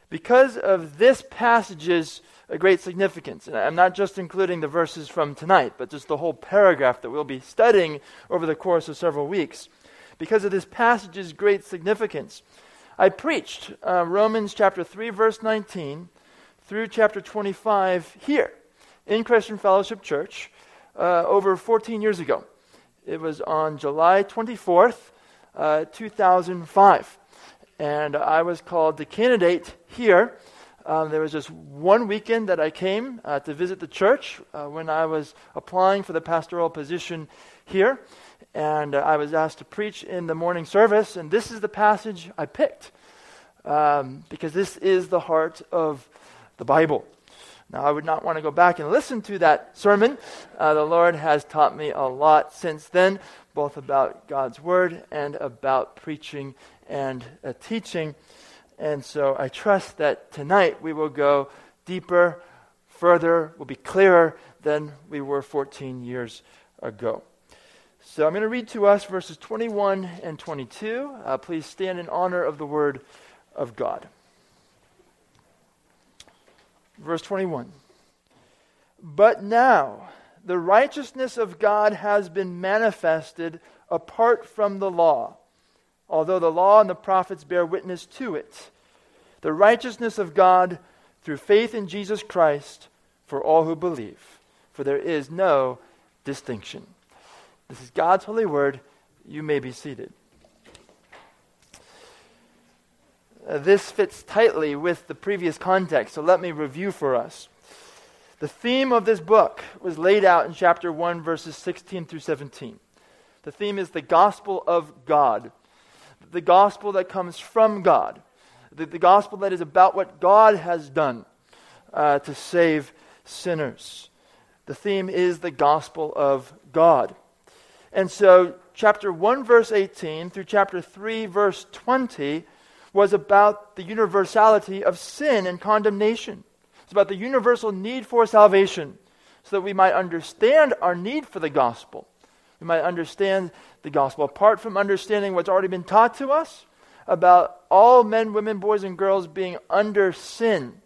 Because of this passage's great significance, and I'm not just including the verses from tonight, but just the whole paragraph that we'll be studying over the course of several weeks. Because of this passage's great significance, I preached Romans chapter 3, verse 19 through chapter 25 here in Christian Fellowship Church over 14 years ago. It was on July 24th, 2005. And I was called to candidate here. There was just one weekend that I came to visit the church when I was applying for the pastoral position here. And I was asked to preach in the morning service. And this is the passage I picked because this is the heart of the Bible. Now, I would not want to go back and listen to that sermon. The Lord has taught me a lot since then, both about God's Word and about preaching and teaching. And so I trust that tonight we will go deeper, further, will be clearer than we were 14 years ago. So I'm going to read to us verses 21 and 22. Please stand in honor of the Word of God. Verse 21. But now the righteousness of God has been manifested apart from the law, although the law and the prophets bear witness to it. The righteousness of God through faith in Jesus Christ for all who believe, for there is no distinction. This is God's holy word. You may be seated. This fits tightly with the previous context, so let me review for us. The theme of this book was laid out in chapter 1, verses 16 through 17. The theme is the gospel of God, the gospel that comes from God, the gospel that is about what God has done to save sinners. The theme is the gospel of God. And so chapter 1, verse 18 through chapter 3, verse 20 was about the universality of sin and condemnation. It's about the universal need for salvation so that we might understand our need for the gospel. We might understand the gospel apart from understanding what's already been taught to us about all men, women, boys, and girls being under sin,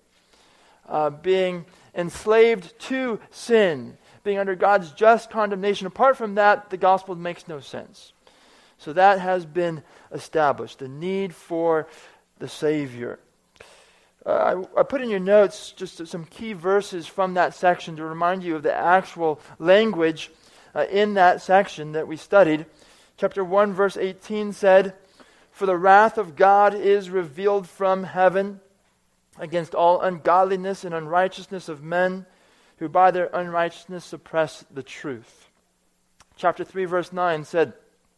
being enslaved to sin, being under God's just condemnation. Apart from that, the gospel makes no sense. So that has been established, the need for the Savior. I put in your notes just some key verses from that section to remind you of the actual language in that section that we studied. Chapter 1, verse 18 said, "For the wrath of God is revealed from heaven against all ungodliness and unrighteousness of men, who by their unrighteousness suppress the truth." Chapter 3, verse 9 said,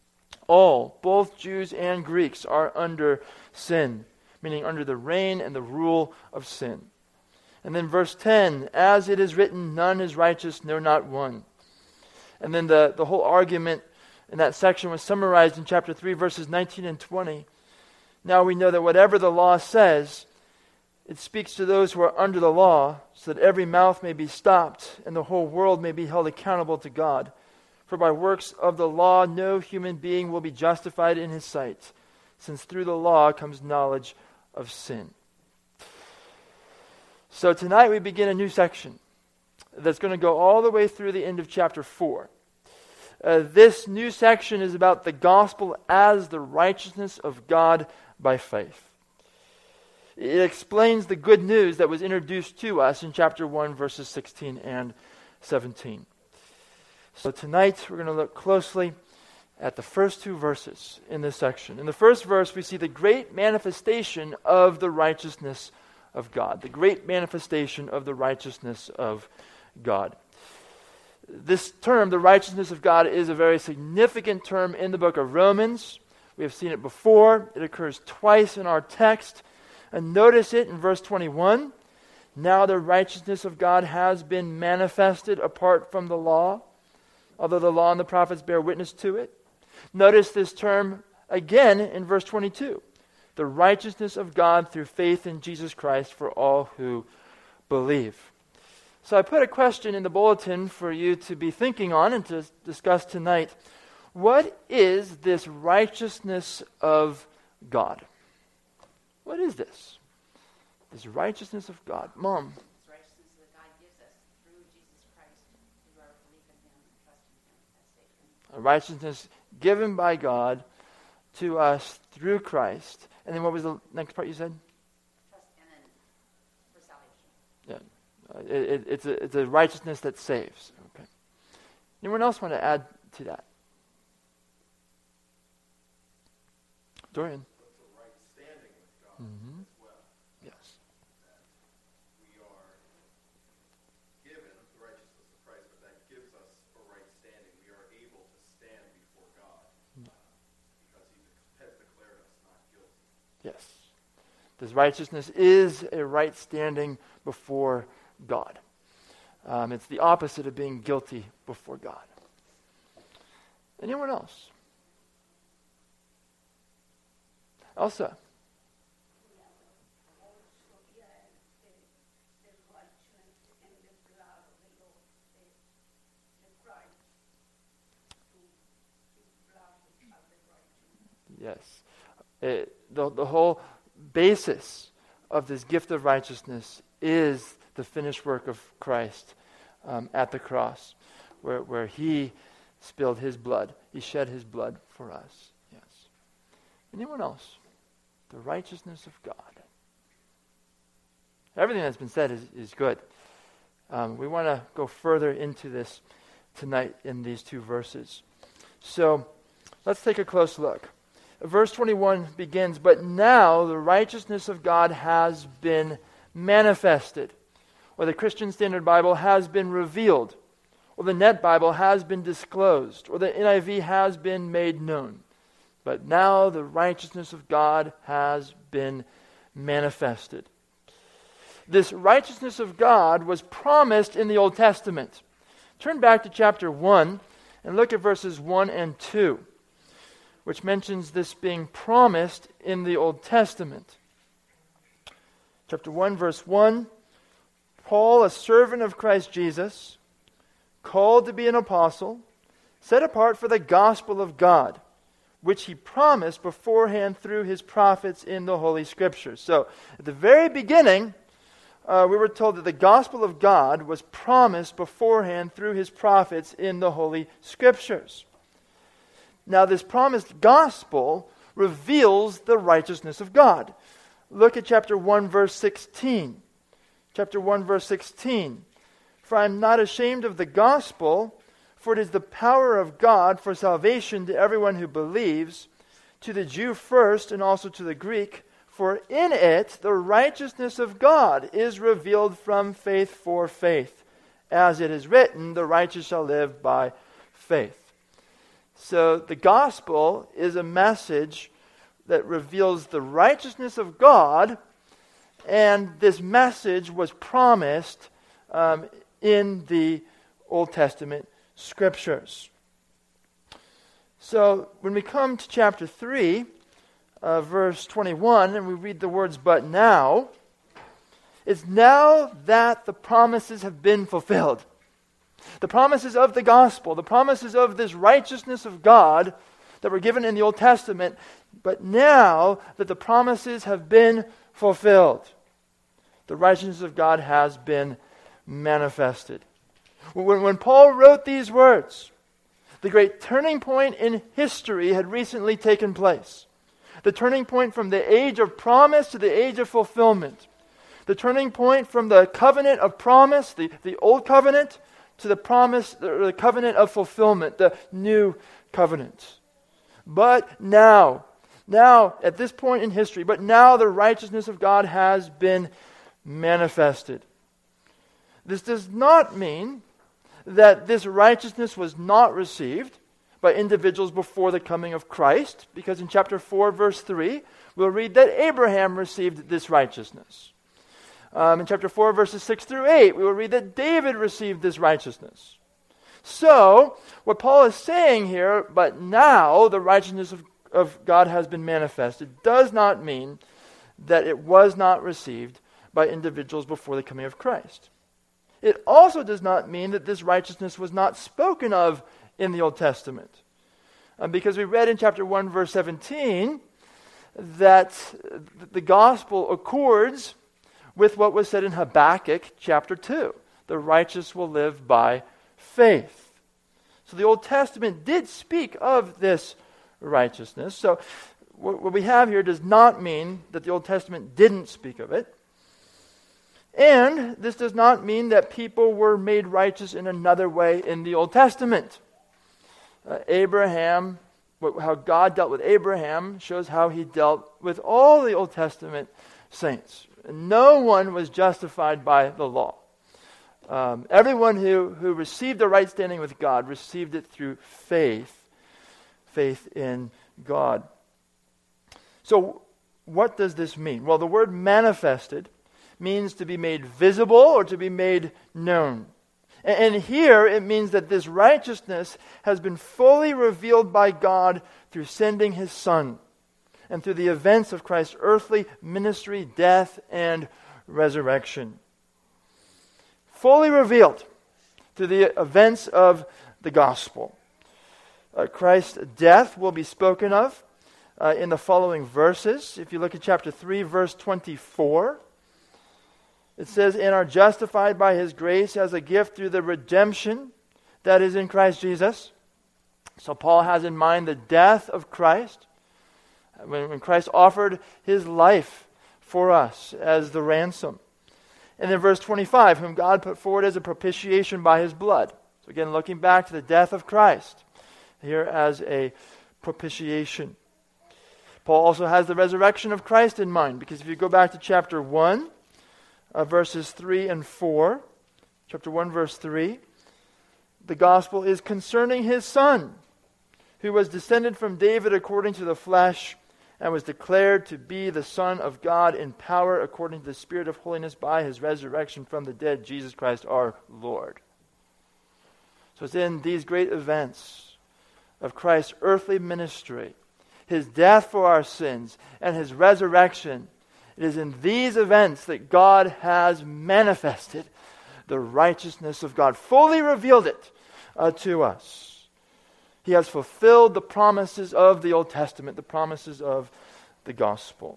"All, both Jews and Greeks, are under sin," meaning under the reign and the rule of sin. And then verse 10, "As it is written, none is righteous, no, not one." And then the whole argument in that section was summarized in chapter 3, verses 19 and 20. Now we know that whatever the law says, it speaks to those who are under the law, so that every mouth may be stopped and the whole world may be held accountable to God. For by works of the law, no human being will be justified in his sight, since through the law comes knowledge of sin. So tonight we begin a new section that's going to go all the way through the end of chapter 4. This new section is about the gospel as the righteousness of God by faith. It explains the good news that was introduced to us in chapter 1, verses 16 and 17. So tonight we're going to look closely at the first two verses in this section. In the first verse, we see the great manifestation of the righteousness of God. The great manifestation of the righteousness of God. This term, the righteousness of God, is a very significant term in the book of Romans. We have seen it before. It occurs twice in our text. And notice it in verse 21. Now the righteousness of God has been manifested apart from the law, although the law and the prophets bear witness to it. Notice this term again in verse 22. The righteousness of God through faith in Jesus Christ for all who believe. So I put a question in the bulletin for you to be thinking on and to discuss tonight. What is this righteousness of God? What is this? This righteousness of God. Mom. This righteousness that God gives us through Jesus Christ, through our belief in him and trust in him as Savior. A righteousness given by God to us through Christ. And then what was the next part you said? Trust and then for salvation. Yeah. It's a righteousness that saves. Okay. Anyone else want to add to that? Dorian. It's a right standing with God Mm-hmm. as well. Yes. That we are given the righteousness of Christ, but that gives us a right standing. We are able to stand before God because he has declared us not guilty. Yes. This righteousness is a right standing before God. It's the opposite of being guilty before God. Anyone else? Elsa. Yes. The whole basis of this gift of righteousness is the finished work of Christ at the cross, where he spilled his blood. He shed his blood for us. Yes. Anyone else? The righteousness of God. Everything that's been said is good. We want to go further into this tonight in these two verses. So let's take a close look. Verse 21 begins, "But now the righteousness of God has been manifested." Or the Christian Standard Bible, has been revealed. Or the Net Bible, has been disclosed. Or the NIV, has been made known. But now the righteousness of God has been manifested. This righteousness of God was promised in the Old Testament. Turn back to chapter 1 and look at verses 1 and 2, which mentions this being promised in the Old Testament. Chapter 1, verse 1, "Paul, a servant of Christ Jesus, called to be an apostle, set apart for the gospel of God, which he promised beforehand through his prophets in the Holy Scriptures." So, at the very beginning, we were told that the gospel of God was promised beforehand through his prophets in the Holy Scriptures. Now, this promised gospel reveals the righteousness of God. Look at chapter 1, verse 16. Chapter 1, verse 16. "For I am not ashamed of the gospel, for it is the power of God for salvation to everyone who believes, to the Jew first and also to the Greek. For in it the righteousness of God is revealed from faith for faith. As it is written, the righteous shall live by faith." So the gospel is a message that reveals the righteousness of God, and this message was promised in the Old Testament Scriptures. So when we come to chapter 3, verse 21, and we read the words, "But now," it's now that the promises have been fulfilled. The promises of the gospel, the promises of this righteousness of God that were given in the Old Testament, but now that the promises have been fulfilled, the righteousness of God has been manifested. When Paul wrote these words, the great turning point in history had recently taken place. The turning point from the age of promise to the age of fulfillment. The turning point from the covenant of promise, the old covenant, to the promise, the covenant of fulfillment, the new covenant. But now, at this point in history, but now the righteousness of God has been manifested. This does not mean that this righteousness was not received by individuals before the coming of Christ, because in chapter 4, verse 3, we'll read that Abraham received this righteousness. In chapter 4, verses 6 through 8, we will read that David received this righteousness. So, what Paul is saying here, "but now the righteousness of God has been manifested," does not mean that it was not received by individuals before the coming of Christ. It also does not mean that this righteousness was not spoken of in the Old Testament. Because we read in chapter 1, verse 17, that the gospel accords with what was said in Habakkuk chapter 2. The righteous will live by faith. So the Old Testament did speak of this righteousness. So what we have here does not mean that the Old Testament didn't speak of it. And this does not mean that people were made righteous in another way in the Old Testament. Abraham, how God dealt with Abraham shows how he dealt with all the Old Testament saints. No one was justified by the law. Everyone who received the right standing with God received it through faith in God. So what does this mean? Well, the word manifested means to be made visible or to be made known. And here it means that this righteousness has been fully revealed by God through sending His Son and through the events of Christ's earthly ministry, death, and resurrection. Fully revealed through the events of the gospel. Christ's death will be spoken of in the following verses. If you look at chapter 3, verse 24, it says, "And are justified by His grace as a gift through the redemption that is in Christ Jesus." So Paul has in mind the death of Christ, when Christ offered His life for us as the ransom. And then verse 25, "Whom God put forward as a propitiation by His blood." So again, looking back to the death of Christ, here as a propitiation. Paul also has the resurrection of Christ in mind, because if you go back to chapter 1, verses 3 and 4, chapter 1, verse 3, the gospel is concerning His Son, who was descended from David according to the flesh, and was declared to be the Son of God in power according to the Spirit of holiness by His resurrection from the dead, Jesus Christ our Lord. So it's in these great events of Christ's earthly ministry, His death for our sins, and His resurrection, it is in these events that God has manifested the righteousness of God, fully revealed it to us. He has fulfilled the promises of the Old Testament, the promises of the gospel.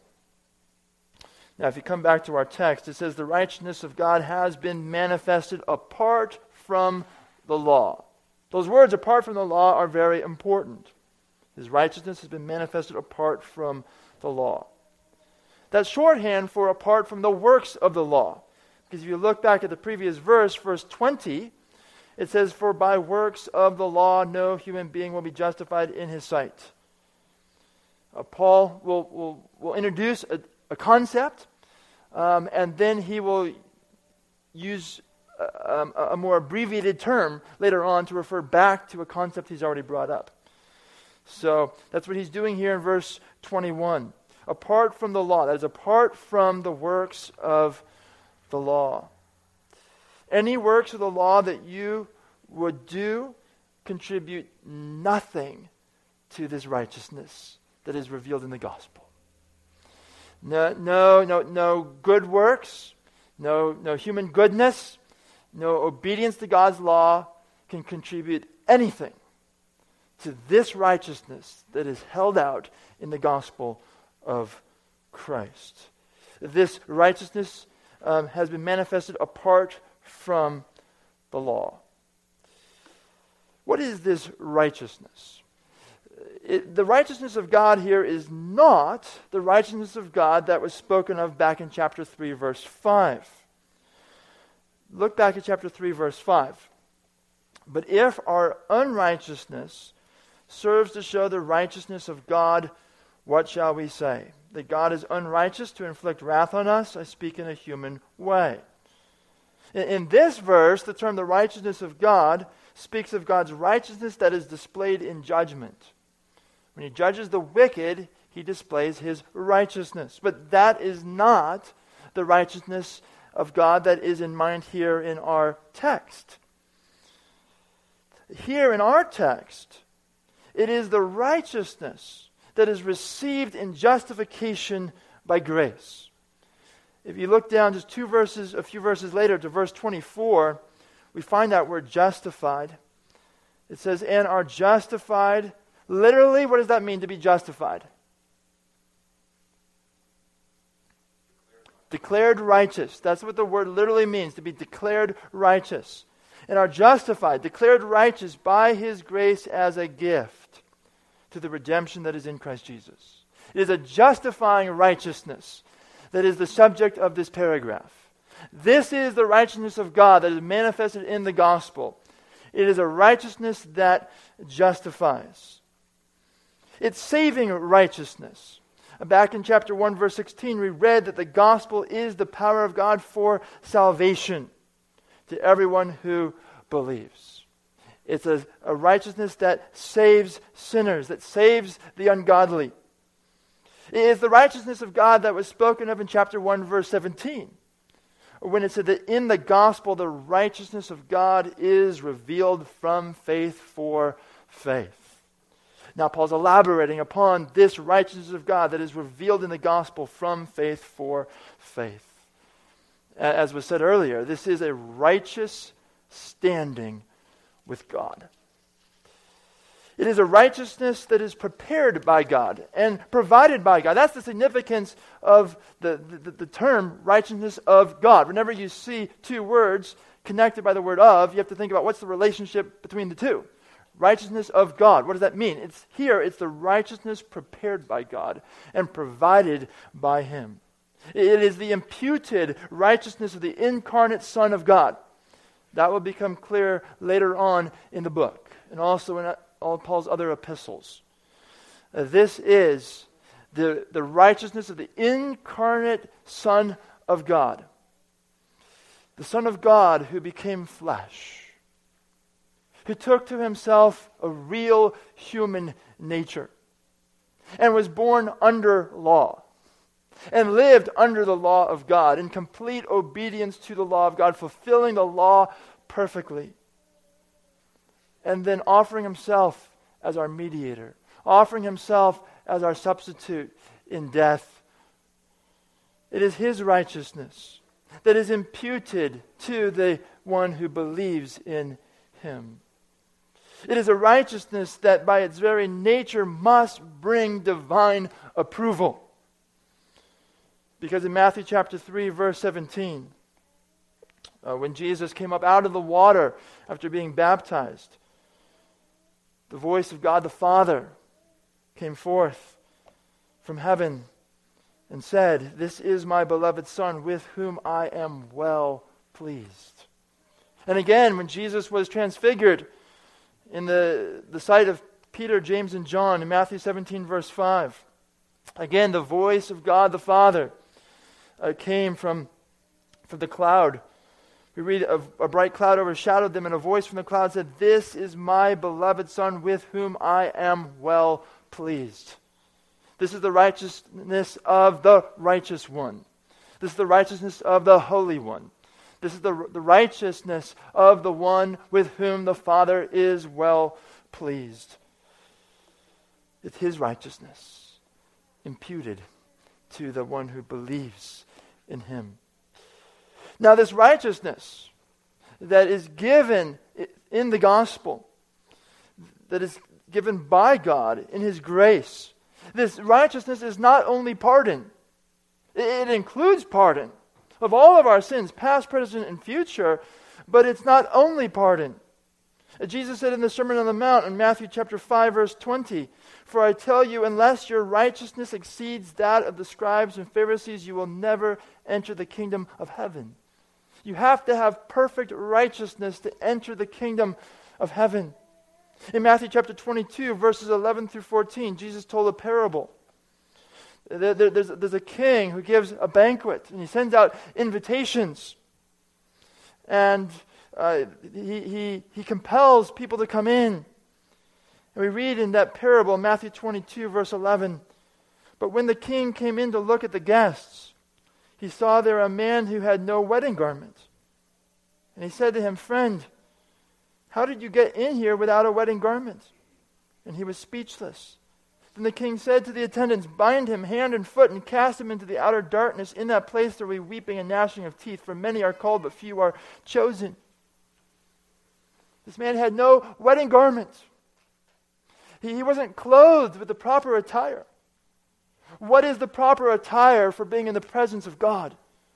Now, if you come back to our text, it says the righteousness of God has been manifested apart from the law. Those words, apart from the law, are very important. His righteousness has been manifested apart from the law. That's shorthand for apart from the works of the law. Because if you look back at the previous verse 20, it says, "For by works of the law no human being will be justified in his sight." Paul will introduce a concept, and then he will use a more abbreviated term later on to refer back to a concept he's already brought up. So that's what he's doing here in verse 21. Apart from the law, that is, apart from the works of the law. Any works of the law that you would do contribute nothing to this righteousness that is revealed in the gospel. No good works, no human goodness, no obedience to God's law can contribute anything to this righteousness that is held out in the gospel of Christ. This righteousness has been manifested apart from the law. What is this righteousness? The righteousness of God here is not the righteousness of God that was spoken of back in chapter 3, verse 5. Look back at chapter 3, verse 5. "But if our unrighteousness serves to show the righteousness of God, what shall we say? That God is unrighteous to inflict wrath on us? I speak in a human way." In this verse, the term "the righteousness of God" speaks of God's righteousness that is displayed in judgment. When He judges the wicked, He displays His righteousness. But that is not the righteousness of God that is in mind here in our text. Here in our text, it is the righteousness that is received in justification by grace. If you look down just a few verses later to verse 24, we find that word justified. It says, "And are justified." Literally, what does that mean to be justified? Declared righteous. That's what the word literally means, to be declared righteous. And are justified, declared righteous by His grace as a gift to the redemption that is in Christ Jesus. It is a justifying righteousness that is the subject of this paragraph. This is the righteousness of God that is manifested in the gospel. It is a righteousness that justifies. It's saving righteousness. Back in chapter 1, verse 16, we read that the gospel is the power of God for salvation to everyone who believes. It's a righteousness that saves sinners, that saves the ungodly. It is the righteousness of God that was spoken of in chapter 1, verse 17, when it said that in the gospel the righteousness of God is revealed from faith for faith. Now Paul's elaborating upon this righteousness of God that is revealed in the gospel from faith for faith. As was said earlier, this is a righteous standing with God. It is a righteousness that is prepared by God and provided by God. That's the significance of the term righteousness of God. Whenever you see two words connected by the word of, you have to think about what's the relationship between the two. Righteousness of God. What does that mean? It's the righteousness prepared by God and provided by Him. It is the imputed righteousness of the incarnate Son of God. That will become clear later on in the book and also in all Paul's other epistles. This is the righteousness of the incarnate Son of God. The Son of God who became flesh, who took to Himself a real human nature and was born under law and lived under the law of God in complete obedience to the law of God, fulfilling the law perfectly. And then offering Himself as our mediator, offering Himself as our substitute in death. It is His righteousness that is imputed to the one who believes in Him. It is a righteousness that by its very nature must bring divine approval. Because in Matthew chapter 3, verse 17, when Jesus came up out of the water after being baptized, the voice of God the Father came forth from heaven and said, "This is my beloved Son, with whom I am well pleased." And again, when Jesus was transfigured in the sight of Peter, James, and John in Matthew 17, verse 5, again, the voice of God the Father came from the cloud. We read, a bright cloud overshadowed them, and a voice from the cloud said, "This is my beloved Son, with whom I am well pleased." This is the righteousness of the righteous one. This is the righteousness of the Holy One. This is the righteousness of the one with whom the Father is well pleased. It's His righteousness imputed to the one who believes in Him. Now, this righteousness that is given in the gospel, that is given by God in His grace, this righteousness is not only pardon. It includes pardon of all of our sins, past, present, and future, but it's not only pardon. Jesus said in the Sermon on the Mount in Matthew chapter 5, verse 20, "For I tell you, unless your righteousness exceeds that of the scribes and Pharisees, you will never enter the kingdom of heaven." You have to have perfect righteousness to enter the kingdom of heaven. In Matthew chapter 22, verses 11 through 14, Jesus told a parable. There's a king who gives a banquet, and he sends out invitations. And he compels people to come in. And we read in that parable, Matthew 22, verse 11, "But when the king came in to look at the guests, he saw there a man who had no wedding garment. And he said to him, 'Friend, how did you get in here without a wedding garment?' And he was speechless. Then the king said to the attendants, 'Bind him hand and foot and cast him into the outer darkness. In that place there will be weeping and gnashing of teeth, for many are called, but few are chosen.'" This man had no wedding garment. He wasn't clothed with the proper attire. What is the proper attire for being in the presence of God?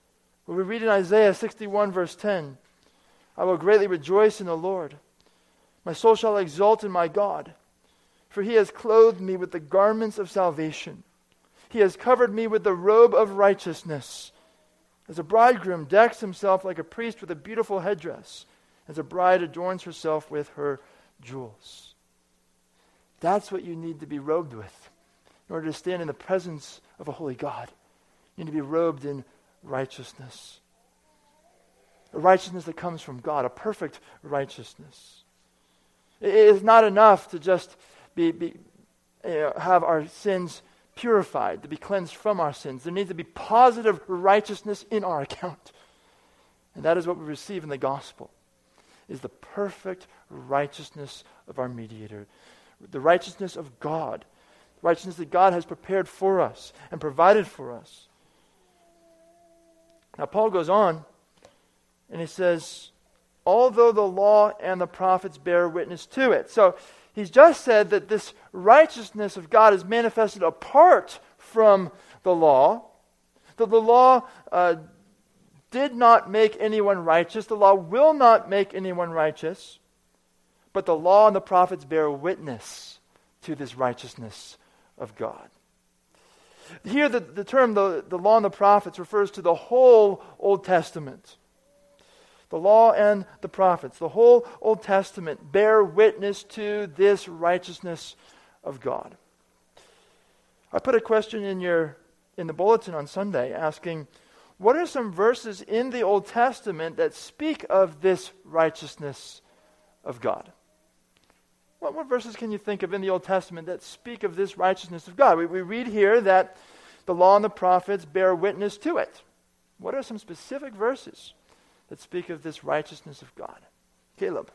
We read in Isaiah 61 verse 10, I will greatly rejoice in the Lord. My soul shall exult in my God, for he has clothed me with the garments of salvation. He has covered me with the robe of righteousness. As a bridegroom decks himself like a priest with a beautiful headdress, as a bride adorns herself with her jewels. That's what you need to be robed with in order to stand in the presence of a holy God. You need to be robed in righteousness. A righteousness that comes from God, a perfect righteousness. It is not enough to just have our sins purified, to be cleansed from our sins. There needs to be positive righteousness in our account. And that is what we receive in the gospel, is the perfect righteousness of our mediator. The righteousness of God. Righteousness that God has prepared for us and provided for us. Now Paul goes on and he says, although the law and the prophets bear witness to it. So he's just said that this righteousness of God is manifested apart from the law. That the law did not make anyone righteous. The law will not make anyone righteous. But the law and the prophets bear witness to this righteousness of God. Here the term, the law and the prophets, refers to the whole Old Testament. The law and the prophets, the whole Old Testament, bear witness to this righteousness of God. I put a question in the bulletin on Sunday asking, what are some verses in the Old Testament that speak of this righteousness of God? What verses can you think of in the Old Testament that speak of this righteousness of God? We read here that the law and the prophets bear witness to it. What are some specific verses that speak of this righteousness of God? Caleb.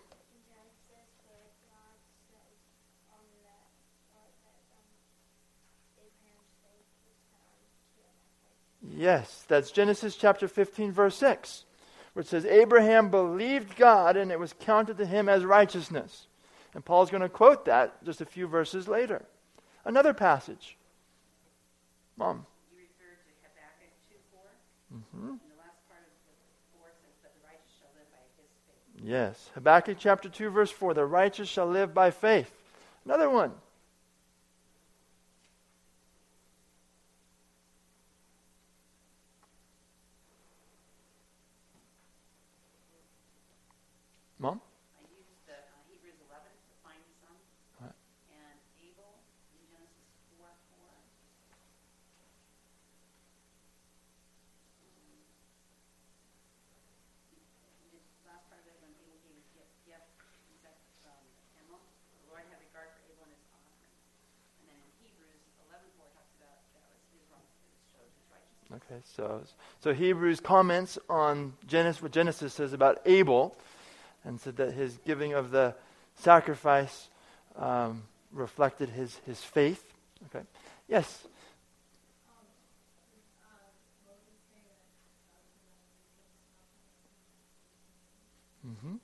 Yes, that's Genesis chapter 15, verse 6, where it says, Abraham believed God and it was counted to him as righteousness. And Paul's going to quote that just a few verses later. Another passage. Mom. You referred to Habakkuk 2:4. Mm-hmm. And the last part of the 4 says, but the righteous shall live by his faith. Yes, Habakkuk chapter 2, verse 4. The righteous shall live by faith. Another one. Mom? I used Hebrews 11 to find some. Right. And Abel in Genesis 4:4. The last part of it, when Abel gave his gift, the Lord had regard for Abel and his offering. And then in Hebrews 11:4 talks about that was his wrong, it showed his righteousness. Okay, so Hebrews comments on what Genesis says about Abel, and said that his giving of the sacrifice reflected his faith. Okay. Yes. Mm-hmm.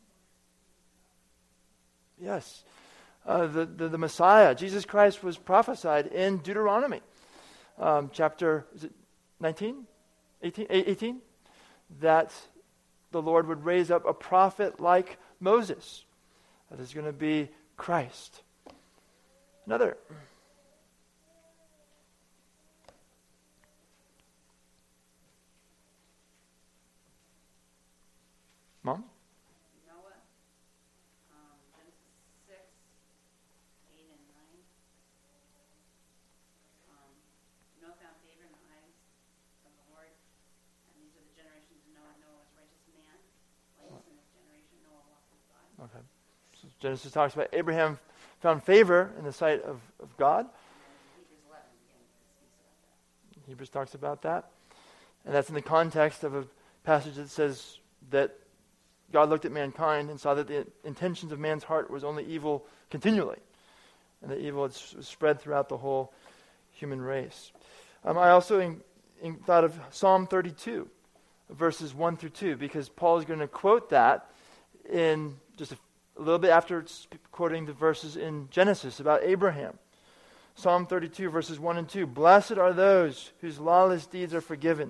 Yes. The Messiah, Jesus Christ, was prophesied in Deuteronomy. Chapter, is it 19? 18? That the Lord would raise up a prophet like Moses. That is going to be Christ. Another. Mom? Noah, Genesis 6, 8 and 9. Noah found favor in the eyes of the Lord. And these are the generations of Noah. Noah was a righteous man. Like in this generation, Noah walked with God. Okay. So Genesis talks about Abraham found favor in the sight of God. And Hebrews 11 again speaks about that. Hebrews talks about that. And that's in the context of a passage that says that God looked at mankind and saw that the intentions of man's heart was only evil continually. And the evil was spread throughout the whole human race. I also thought of Psalm 32, verses 1 through 2, because Paul is going to quote that in just a little bit after quoting the verses in Genesis about Abraham. Psalm 32, verses 1 and 2. Blessed are those whose lawless deeds are forgiven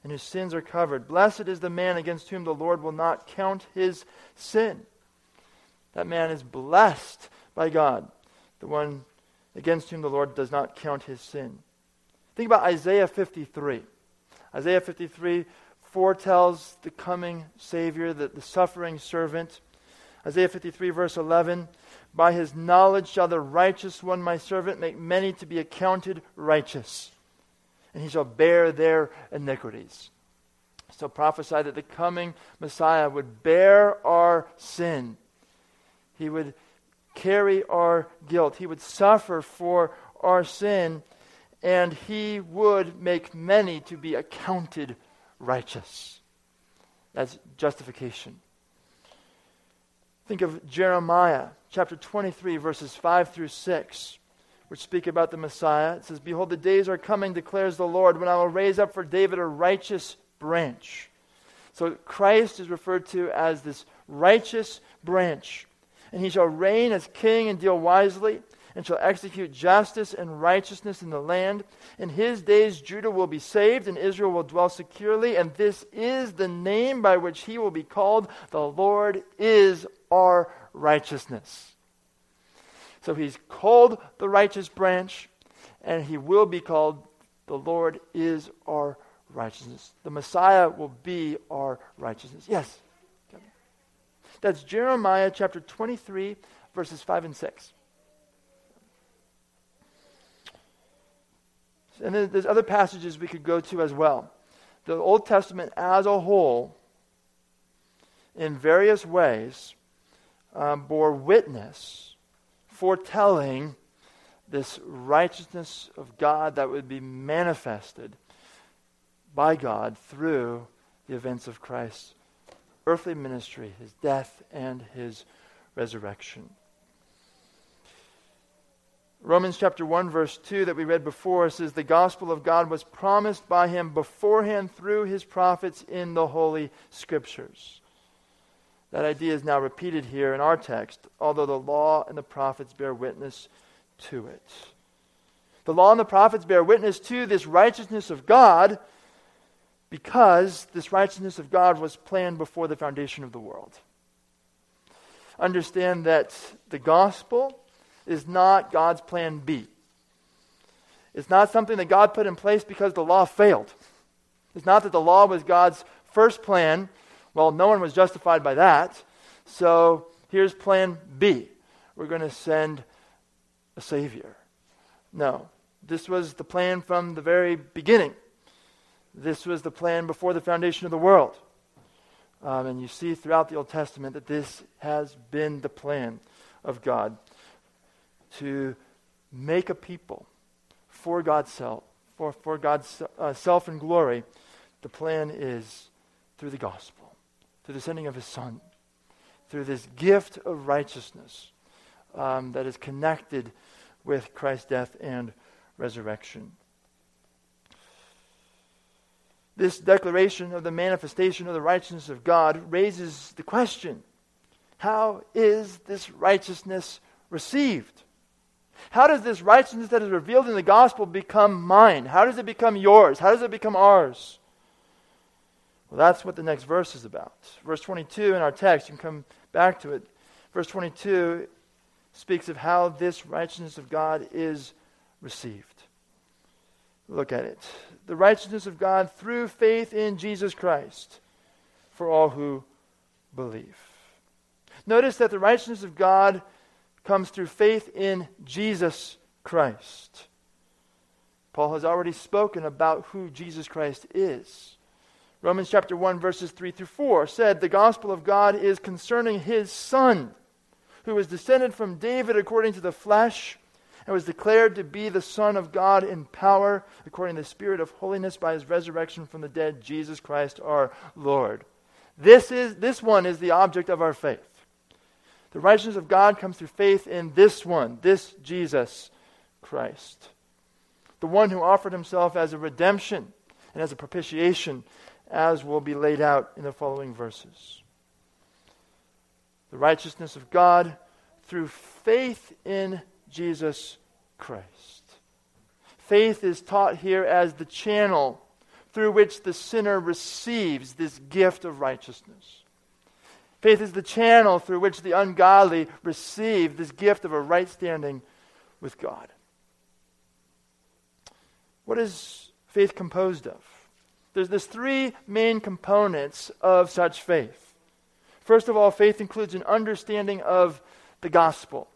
and whose sins are covered. Blessed is the man against whom the Lord will not count his sin. That man is blessed by God, the one against whom the Lord does not count his sin. Think about Isaiah 53. Isaiah 53 foretells the coming Savior, the suffering servant. Isaiah 53 verse 11, by his knowledge shall the righteous one, my servant, make many to be accounted righteous, and he shall bear their iniquities. So prophesied that the coming Messiah would bear our sin. He would carry our guilt. He would suffer for our sin, and he would make many to be accounted righteous. That's justification. Think of Jeremiah chapter 23, verses 5 through 6, which speak about the Messiah. It says, behold, the days are coming, declares the Lord, when I will raise up for David a righteous branch. So Christ is referred to as this righteous branch. And he shall reign as king and deal wisely, and shall execute justice and righteousness in the land. In his days Judah will be saved, and Israel will dwell securely, and this is the name by which he will be called. The Lord is our righteousness. So he's called the righteous branch, and he will be called the Lord is our righteousness. The Messiah will be our righteousness. Yes? That's Jeremiah chapter 23, verses 5 and 6. And then there's other passages we could go to as well. The Old Testament as a whole, in various ways, bore witness, foretelling this righteousness of God that would be manifested by God through the events of Christ's earthly ministry, his death and his resurrection. Romans chapter 1 verse 2 that we read before says the gospel of God was promised by him beforehand through his prophets in the Holy Scriptures. That idea is now repeated here in our text, although the law and the prophets bear witness to it. The law and the prophets bear witness to this righteousness of God because this righteousness of God was planned before the foundation of the world. Understand that the gospel is not God's plan B. It's not something that God put in place because the law failed. It's not that the law was God's first plan. Well, no one was justified by that. So here's plan B. We're going to send a Savior. No, this was the plan from the very beginning. This was the plan before the foundation of the world. And you see throughout the Old Testament that this has been the plan of God to make a people for God's self, for God's self and glory. The plan is through the gospel, through the sending of his Son, through this gift of righteousness that is connected with Christ's death and resurrection. This declaration of the manifestation of the righteousness of God raises the question, how is this righteousness received? How does this righteousness that is revealed in the gospel become mine? How does it become yours? How does it become ours? Well, that's what the next verse is about. Verse 22 in our text, you can come back to it. Verse 22 speaks of how this righteousness of God is received. Look at it. The righteousness of God through faith in Jesus Christ for all who believe. Notice that the righteousness of God comes through faith in Jesus Christ. Paul has already spoken about who Jesus Christ is. Romans chapter 1 verses 3 through 4 said, the gospel of God is concerning his Son, who was descended from David according to the flesh, and was declared to be the Son of God in power, according to the Spirit of holiness by his resurrection from the dead, Jesus Christ our Lord. This one is the object of our faith. The righteousness of God comes through faith in this one, this Jesus Christ. The one who offered himself as a redemption and as a propitiation, as will be laid out in the following verses. The righteousness of God through faith in Jesus Christ. Faith is taught here as the channel through which the sinner receives this gift of righteousness. Faith is the channel through which the ungodly receive this gift of a right standing with God. What is faith composed of? There's three main components of such faith. First of all, faith includes an understanding of the gospel.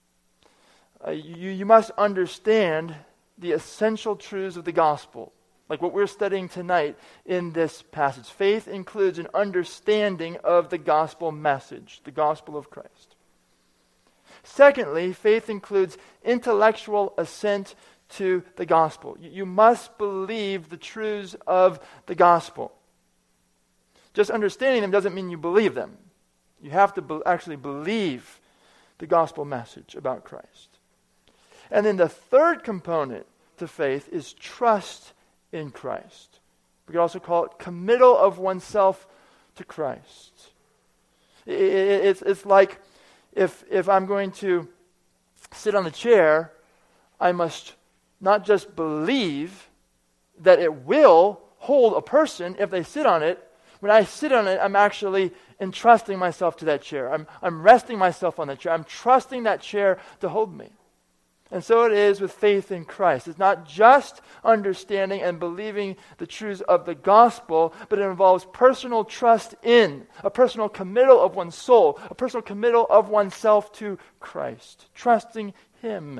You must understand the essential truths of the gospel, like what we're studying tonight in this passage. Faith includes an understanding of the gospel message, the gospel of Christ. Secondly, faith includes intellectual assent to the gospel. You must believe the truths of the gospel. Just understanding them doesn't mean you believe them. You have to actually believe the gospel message about Christ. And then the third component to faith is trust in Christ. We could also call it committal of oneself to Christ. It's like if I'm going to sit on the chair, I must not just believe that it will hold a person if they sit on it. When I sit on it, I'm actually entrusting myself to that chair. I'm resting myself on that chair. I'm trusting that chair to hold me. And so it is with faith in Christ. It's not just understanding and believing the truths of the gospel, but it involves personal trust in, a personal committal of one's soul, a personal committal of oneself to Christ, trusting Him.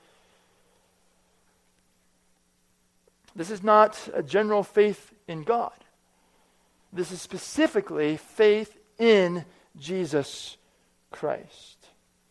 This is not a general faith in God. This is specifically faith in Jesus Christ.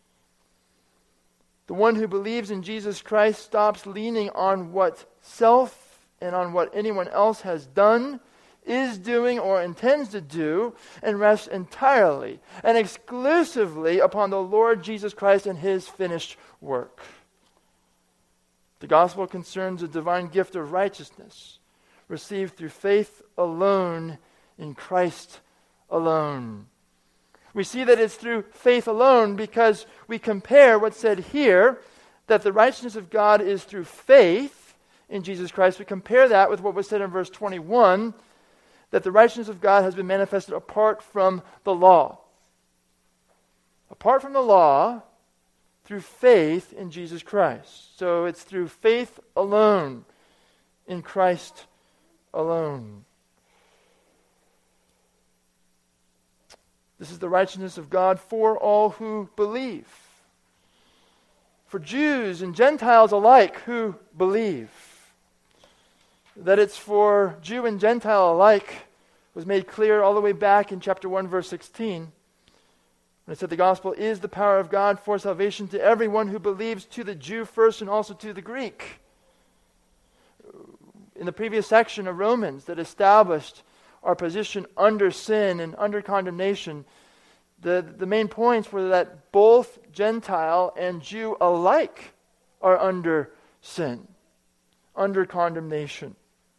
The one who believes in Jesus Christ stops leaning on what self and on what anyone else has done, is doing, or intends to do, and rests entirely and exclusively upon the Lord Jesus Christ and His finished work. The gospel concerns a divine gift of righteousness received through faith alone in Christ alone. We see that it's through faith alone because we compare what's said here, that the righteousness of God is through faith in Jesus Christ. We compare that with what was said in verse 21, that the righteousness of God has been manifested apart from the law. Apart from the law, through faith in Jesus Christ. So it's through faith alone, in Christ alone. This is the righteousness of God for all who believe. For Jews and Gentiles alike who believe. That it's for Jew and Gentile alike was made clear all the way back in chapter 1, verse 16. When it said the gospel is the power of God for salvation to everyone who believes, to the Jew first and also to the Greek. In the previous section of Romans that established our position under sin and under condemnation, the main points were that both Gentile and Jew alike are under sin, under condemnation.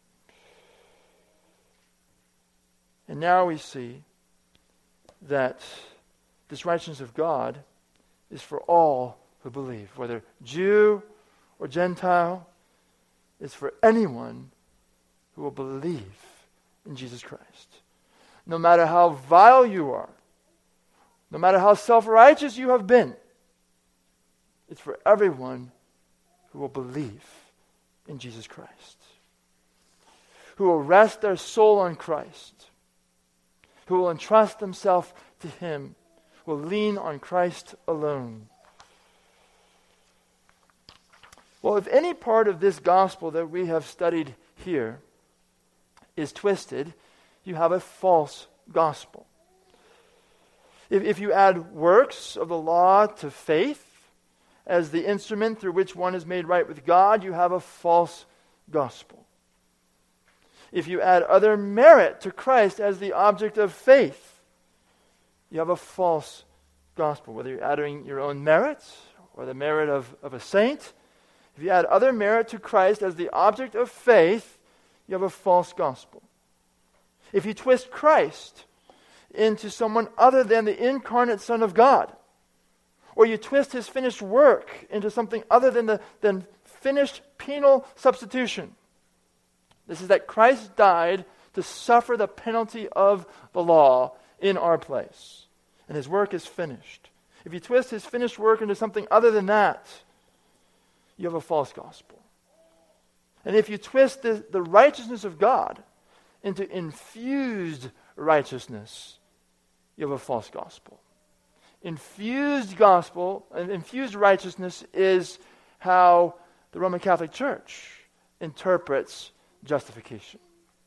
And now we see that this righteousness of God is for all who believe, whether Jew or Gentile. It's for anyone who will believe in Jesus Christ. No matter how vile you are, no matter how self-righteous you have been, it's for everyone who will believe in Jesus Christ, who will rest their soul on Christ, who will entrust themselves to Him, will lean on Christ alone. Well, if any part of this gospel that we have studied here is twisted, you have a false gospel. If you add works of the law to faith as the instrument through which one is made right with God, you have a false gospel. If you add other merit to Christ as the object of faith, you have a false gospel, whether you're adding your own merits or the merit of a saint. If you add other merit to Christ as the object of faith, you have a false gospel. If you twist Christ into someone other than the incarnate Son of God, or you twist His finished work into something other than finished penal substitution, This is that Christ died to suffer the penalty of the law in our place. And his work is finished. If you twist his finished work into something other than that, you have a false gospel. And if you twist the righteousness of God into infused righteousness, you have a false gospel. Infused gospel and infused righteousness is how the Roman Catholic Church interprets justification.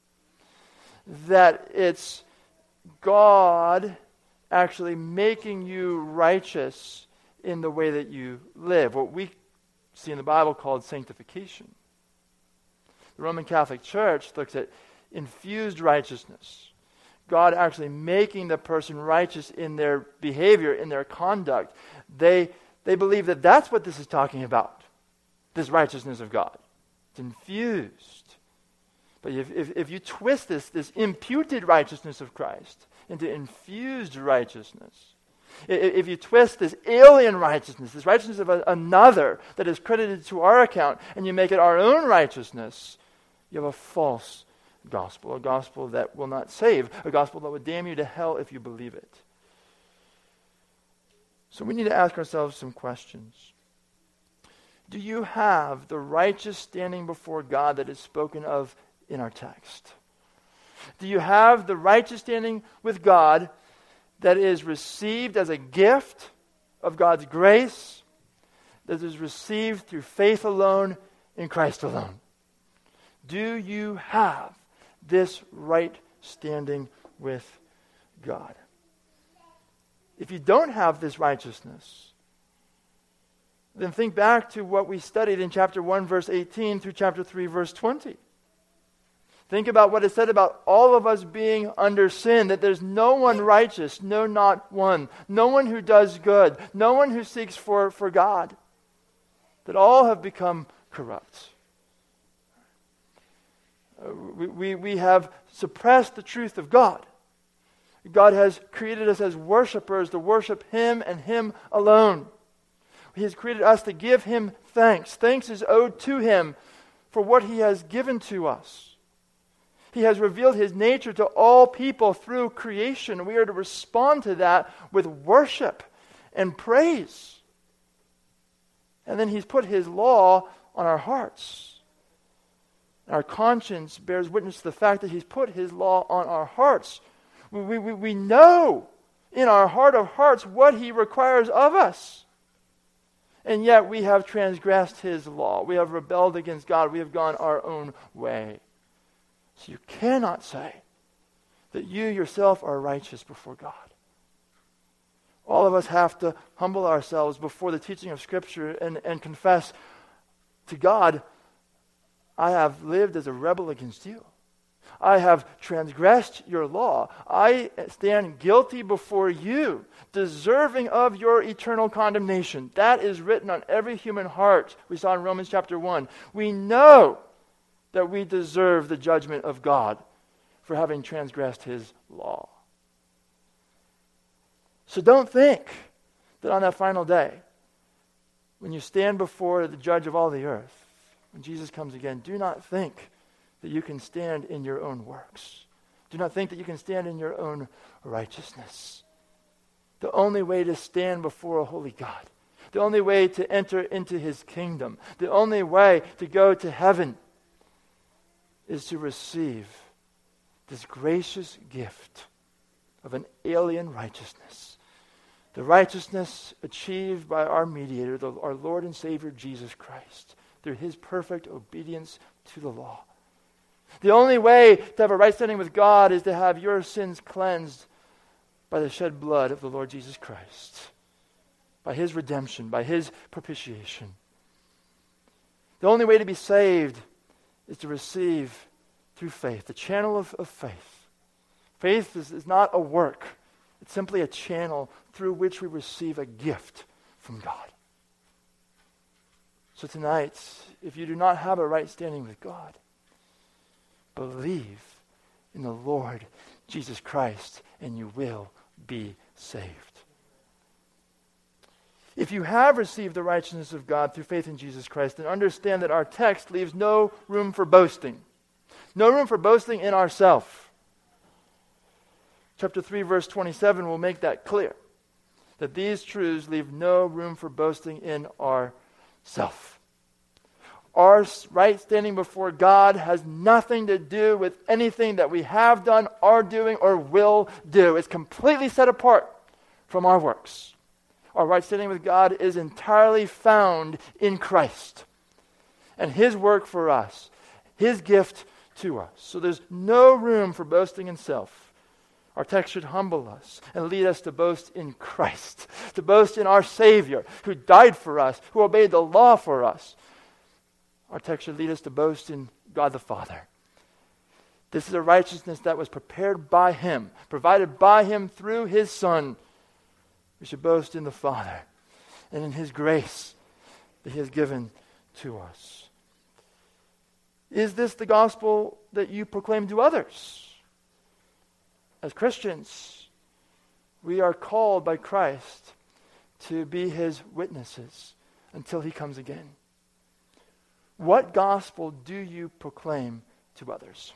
That it's God actually making you righteous in the way that you live. What we see in the Bible called sanctification. The Roman Catholic Church looks at infused righteousness. God actually making the person righteous in their behavior, in their conduct. They believe that that's what this is talking about. This righteousness of God. It's infused. But if you twist this imputed righteousness of Christ into infused righteousness, if you twist this alien righteousness, this righteousness of another that is credited to our account, and you make it our own righteousness, you have a false gospel, a gospel that will not save, a gospel that would damn you to hell if you believe it. So we need to ask ourselves some questions. Do you have the righteous standing before God that is spoken of in our text? Do you have the righteous standing with God that is received as a gift of God's grace, that is received through faith alone in Christ alone? Do you have this right standing with God? If you don't have this righteousness, then think back to what we studied in chapter 1, verse 18 through chapter 3, verse 20. Think about what is said about all of us being under sin, that there's no one righteous, no, not one. No one who does good, no one who seeks for God. That all have become corrupt. We have suppressed the truth of God. God has created us as worshipers to worship Him and Him alone. He has created us to give Him thanks. Thanks is owed to Him for what He has given to us. He has revealed His nature to all people through creation. We are to respond to that with worship and praise. And then He's put His law on our hearts. Our conscience bears witness to the fact that He's put His law on our hearts. We know in our heart of hearts what He requires of us. And yet we have transgressed His law. We have rebelled against God. We have gone our own way. So you cannot say that you yourself are righteous before God. All of us have to humble ourselves before the teaching of Scripture and confess to God, I have lived as a rebel against you. I have transgressed your law. I stand guilty before you, deserving of your eternal condemnation. That is written on every human heart. We saw in Romans chapter 1. We know that we deserve the judgment of God for having transgressed His law. So don't think that on that final day, when you stand before the judge of all the earth, when Jesus comes again, do not think that you can stand in your own works. Do not think that you can stand in your own righteousness. The only way to stand before a holy God, the only way to enter into His kingdom, the only way to go to heaven is to receive this gracious gift of an alien righteousness. The righteousness achieved by our mediator, our Lord and Savior Jesus Christ, through His perfect obedience to the law. The only way to have a right standing with God is to have your sins cleansed by the shed blood of the Lord Jesus Christ, by His redemption, by His propitiation. The only way to be saved is to receive through faith, the channel of faith. Faith is not a work. It's simply a channel through which we receive a gift from God. So tonight, if you do not have a right standing with God, believe in the Lord Jesus Christ and you will be saved. If you have received the righteousness of God through faith in Jesus Christ, then understand that our text leaves no room for boasting, No room for boasting in ourselves. Chapter 3, verse 27 will make that clear. That these truths leave no room for boasting in ourselves. Our right standing before God has nothing to do with anything that we have done, are doing, or will do. It's completely set apart from our works. Our right standing with God is entirely found in Christ and His work for us, His gift to us. So there's no room for boasting in self. Our text should humble us and lead us to boast in Christ, to boast in our Savior who died for us, who obeyed the law for us. Our text should lead us to boast in God the Father. This is a righteousness that was prepared by Him, provided by Him through His Son. We should boast in the Father and in His grace that He has given to us. Is this the gospel that you proclaim to others? As Christians, we are called by Christ to be His witnesses until He comes again. What gospel do you proclaim to others?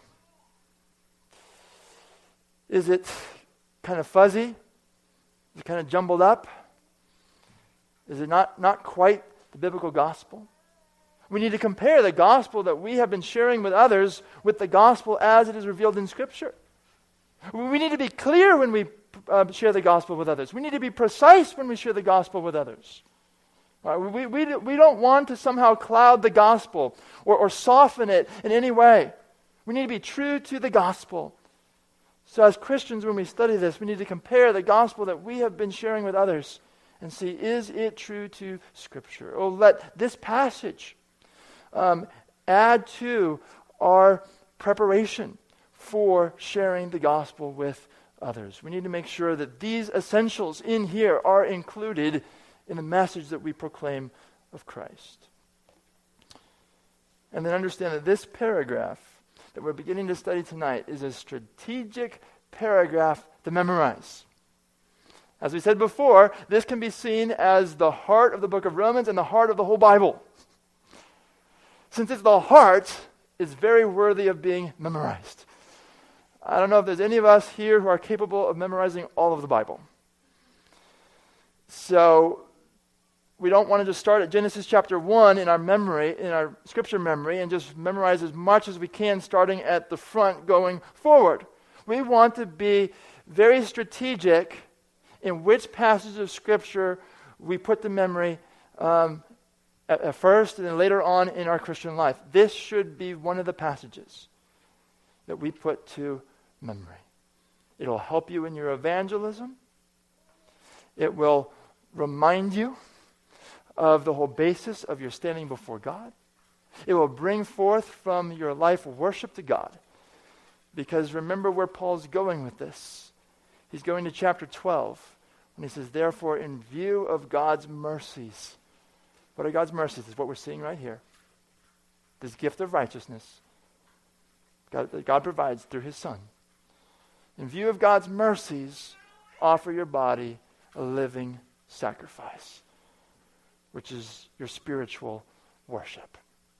Is it kind of fuzzy? Is it kind of jumbled up? Is it not quite the biblical gospel? We need to compare the gospel that we have been sharing with others with the gospel as it is revealed in Scripture. We need to be clear when we share the gospel with others. We need to be precise when we share the gospel with others. We don't want to somehow cloud the gospel or soften it in any way. We need to be true to the gospel. So as Christians, when we study this, we need to compare the gospel that we have been sharing with others and see, is it true to Scripture? Or let this passage add to our preparation for sharing the gospel with others. We need to make sure that these essentials in here are included in the message that we proclaim of Christ. And then understand that this paragraph that we're beginning to study tonight is a strategic paragraph to memorize. As we said before, this can be seen as the heart of the book of Romans and the heart of the whole Bible. Since it's the heart, it's very worthy of being memorized. I don't know if there's any of us here who are capable of memorizing all of the Bible. So we don't want to just start at Genesis chapter 1 in our memory, in our scripture memory, and just memorize as much as we can starting at the front going forward. We want to be very strategic in which passages of scripture we put to memory at first and then later on in our Christian life. This should be one of the passages that we put to memory. It'll help you in your evangelism. It will remind you of the whole basis of your standing before God. It will bring forth from your life worship to God. Because remember where Paul's going with this. He's going to chapter 12 when he says, therefore, in view of God's mercies. What are God's mercies? Is what we're seeing right here. This gift of righteousness that God provides through His Son. In view of God's mercies, offer your body a living sacrifice, which is your spiritual worship.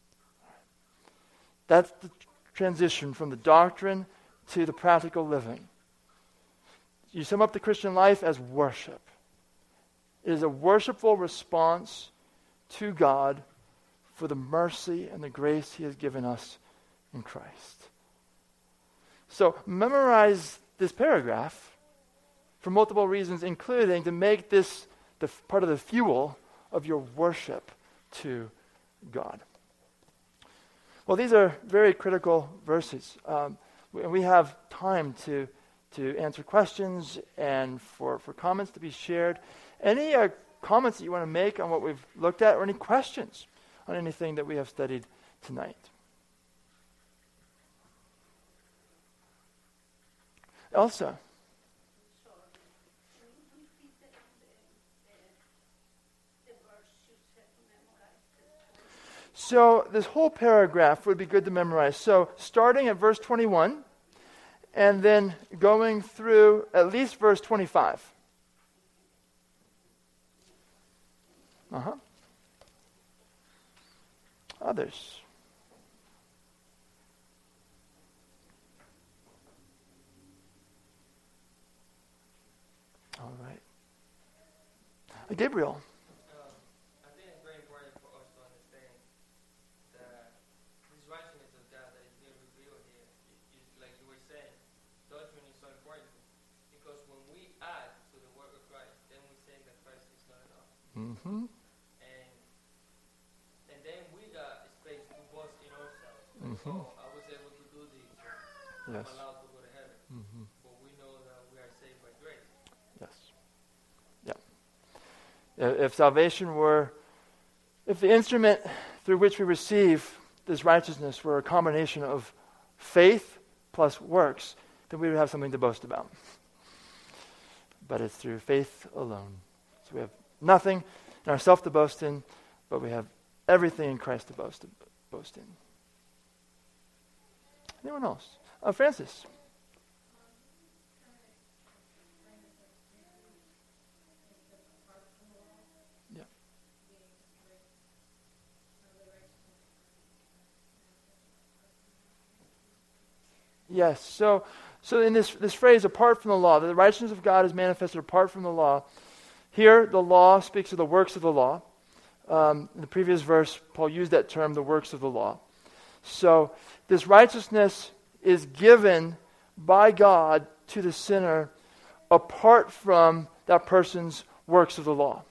That's the transition from the doctrine to the practical living. You sum up the Christian life as worship. It is a worshipful response to God for the mercy and the grace He has given us in Christ. So memorize this paragraph for multiple reasons, including to make this the part of the fuel of your worship to God. Well, these are very critical verses. We have time to answer questions and for comments to be shared. Any comments that you want to make on what we've looked at, or any questions on anything that we have studied tonight? Elsa? So this whole paragraph would be good to memorize. So starting at verse 21 and then going through at least verse 25. Others. Gabriel. I think it's very important for us to understand that this righteousness of God that is being revealed here, is like you were saying, doctrine is so important because when we add to the work of Christ, then we say that Christ is not enough, Mm-hmm. and then we got space to boast in ourselves. Like, Mhm. I was able to do this, so Yes. I'm allowed to go to heaven. Mm-hmm. But we know that we are saved by grace. Yes. Yeah. If the instrument through which we receive this righteousness were a combination of faith plus works, then we would have something to boast about. But it's through faith alone. So we have nothing in ourselves to boast in, but we have everything in Christ to boast in. Anyone else? Francis. Yeah. Yes. So in this phrase, apart from the law, the righteousness of God is manifested apart from the law. Here, the law speaks of the works of the law. In the previous verse, Paul used that term, the works of the law. So this righteousness is given by God to the sinner apart from that person's works of the law.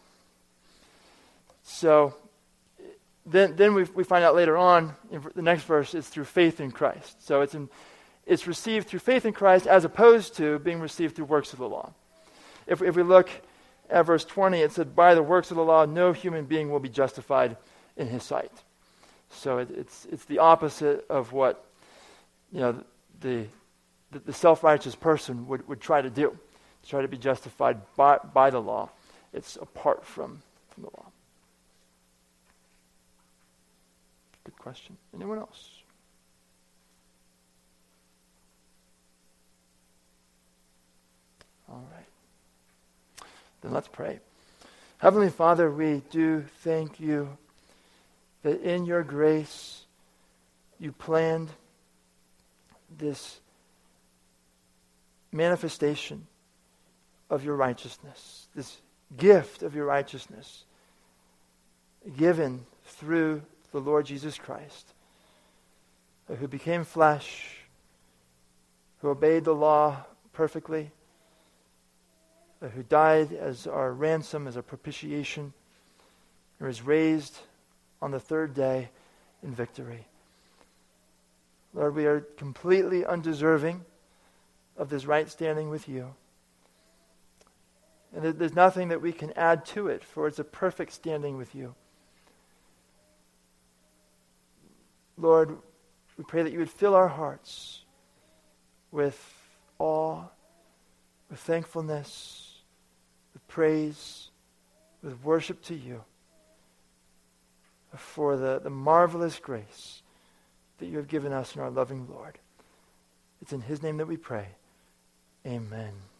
So then we find out later on in the next verse, it's through faith in Christ. So it's received through faith in Christ as opposed to being received through works of the law. If we look at verse 20, it said, by the works of the law, no human being will be justified in his sight. So it's the opposite of what the self-righteous person would try to do, try to be justified by the law. It's apart from the law. Good question. Anyone else? All right. Then let's pray. Heavenly Father, we do thank you that in your grace you planned this manifestation of your righteousness, this gift of your righteousness given through the Lord Jesus Christ, who became flesh, who obeyed the law perfectly, who died as our ransom, as a propitiation, and was raised on the third day in victory. Lord, we are completely undeserving of this right standing with you. And there's nothing that we can add to it, for it's a perfect standing with you. Lord, we pray that you would fill our hearts with awe, with thankfulness, with praise, with worship to you for the marvelous grace that you have given us in our loving Lord. It's in his name that we pray. Amen.